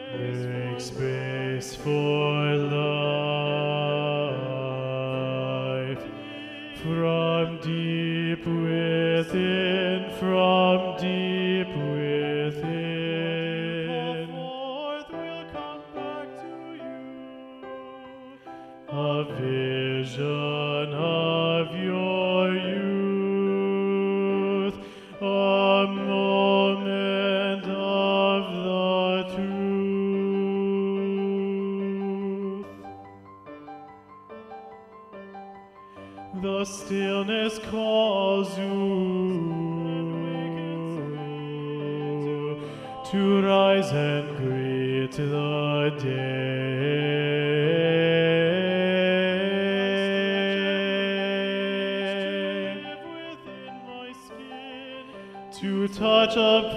Make space for life from deep within, from deep within. Forth will come back to you. A vision of your youth, a moment of the truth. The stillness calls you to rise and greet the day. Live within my skin. To touch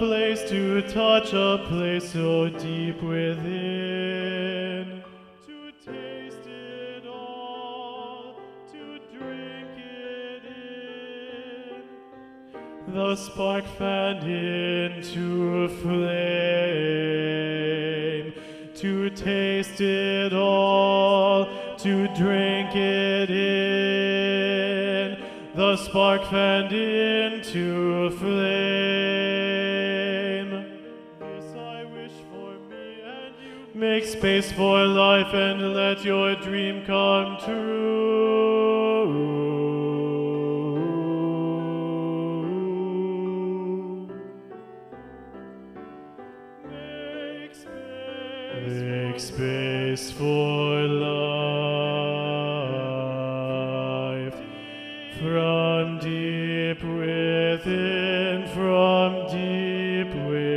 a place so deep within. To taste it all, to drink it in. The spark fanned into flame. To taste it all, to drink it in. The spark fanned into flame. This I wish for me and you. Make space for life and let your dream come true. Make space for life from deep within, from deep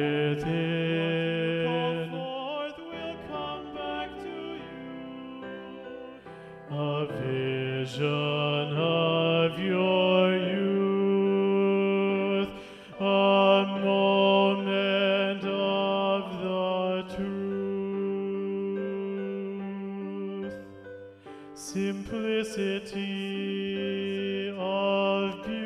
within. Forth will come back to you. A vision of your youth, a moment of the truth, simplicity of